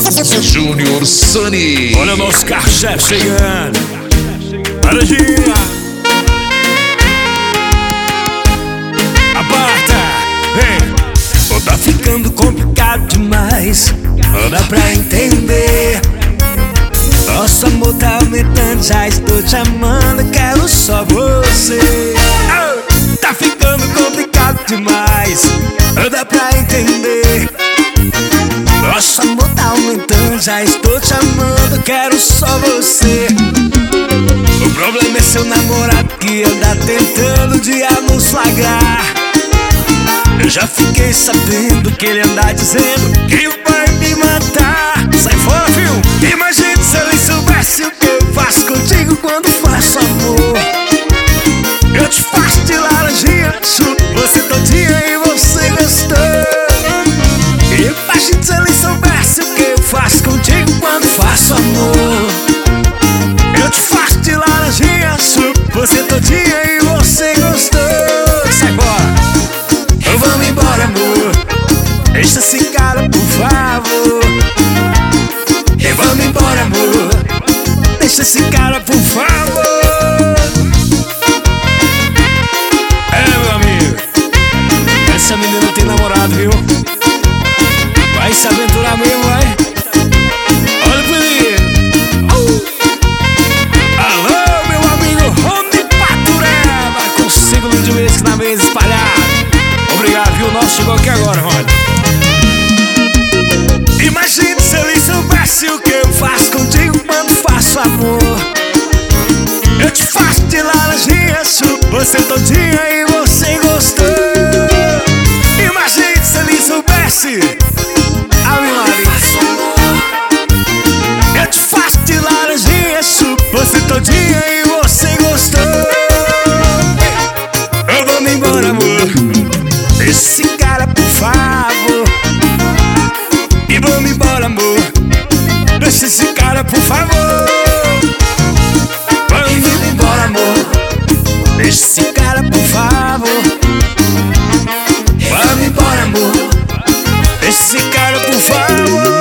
Júnior Sunny. Olha o nosso carro-chefe chegando. Paradinha. Aparta. Vem. Tá ficando complicado demais. Não dá pra entender. Nosso amor tá aumentando, já estou te amando, quero só você. Tá ficando complicado demais. Não dá pra entender. Nosso amor tá aumentando, já estou te amando, quero só você. O problema é seu namorado que anda tentando de nos flagrar. Eu já fiquei sabendo que ele anda dizendo que vai me matar. Sai fora, filho! Imagina se ele soubesse o que eu faço contigo quando faço amor. Eu te faço de laranjinha, chupo você todinha e você gostou. Imagina se ele soubesse o que eu faço contigo quando faço amor. Eu te faço de laranjinha, chupo você todinha e você gostou. Sai fora! Vamos embora, amor. Deixa esse cara, por favor. Vamos embora, amor. Deixa esse cara, por favor. Meu amigo, essa menina tem namorado, viu? Vai se aventurar mesmo, vai? Olha pro ele. Alô, meu amigo Rony Patureba, com o segundo de mês na mesa espalhado. Obrigado, viu? O nosso chegou aqui agora, Rony. Imagina se ele soubesse o que eu faço contigo quando faço amor. Eu te faço de laranjinha, chupo você todinha e você gostou. Imagina se ele soubesse. Ave Maria. Eu te faço de laranjinha, chupo você todinha e você gostou. Vamos embora, amor. Deixa esse cara, por favor. E vamos embora, amor. Deixa esse cara, por favor. Vamos embora, amor. Deixa esse cara, por favor. Vamos embora, amor. Deixa esse cara, por favor.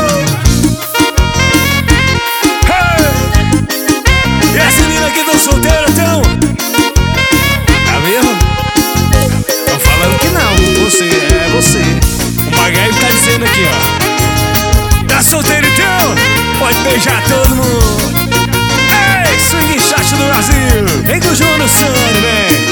Hey! E as meninas aqui tão solteiras, então? Tá mesmo? Tão falando que não, você, é você. O Magaio tá dizendo aqui, ó. Tá solteiro então? Pode beijar todo mundo. Ei, swing chat do Brasil. Vem com o Júnior Sunny, vem.